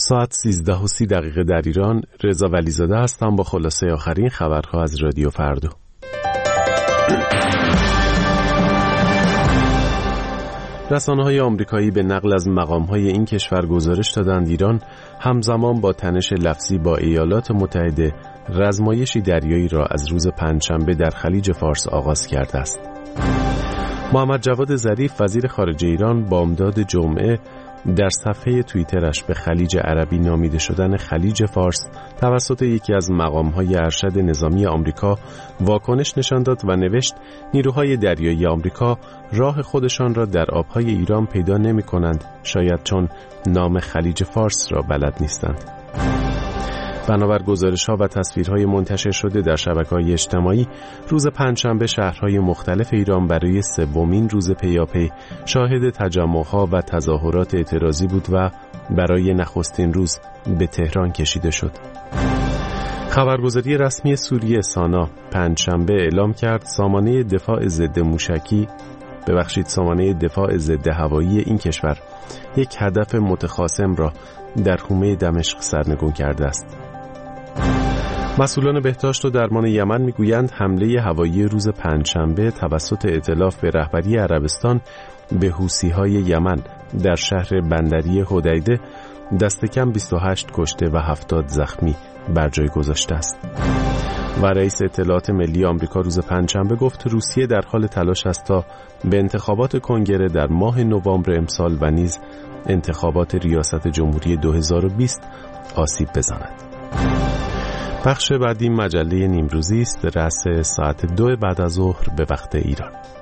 ساعت 13:30 در ایران. رضا ولیزاده هستم با خلاصه آخرین خبرها از رادیو فردا. رسانه‌های آمریکایی به نقل از مقام‌های این کشور گزارش دادند ایران همزمان با تنش لفظی با ایالات متحده رزمایشی دریایی را از روز پنجشنبه در خلیج فارس آغاز کرده است. محمد جواد ظریف وزیر خارجه ایران بامداد جمعه در صفحه توییترش به خلیج عربی نامیده شدن خلیج فارس توسط یکی از مقام‌های ارشد نظامی آمریکا واکنش نشان داد و نوشت نیروهای دریایی آمریکا راه خودشان را در آبهای ایران پیدا نمی‌کنند، شاید چون نام خلیج فارس را بلد نیستند. بنابر گزارش‌ها و تصویرهای منتشر شده در شبکه‌های اجتماعی، روز پنجشنبه شهرهای مختلف ایران برای سومین روز پیاپی شاهد تجمع‌ها و تظاهرات اعتراضی بود و برای نخستین روز به تهران کشیده شد. خبرگزاری رسمی سوریه سانا پنجشنبه اعلام کرد سامانه دفاع ضد هوایی این کشور یک هدف متخاصم را در حومه دمشق سرنگون کرده است. مسئولان بهداشت و درمان یمن میگویند حمله هوایی روز پنجشنبه توسط ائتلاف به رهبری عربستان به حوثی‌های یمن در شهر بندری حدیده دست کم 28 کشته و 70 زخمی بر جای گذاشته است. و رئیس اطلاعات ملی آمریکا روز پنجشنبه گفت روسیه در حال تلاش است تا به انتخابات کنگره در ماه نوامبر امسال و نیز انتخابات ریاست جمهوری 2020 آسیب بزند. بخش بعدی مجله نیمروزی است، رأس ساعت 2 بعد از ظهر به وقت ایران.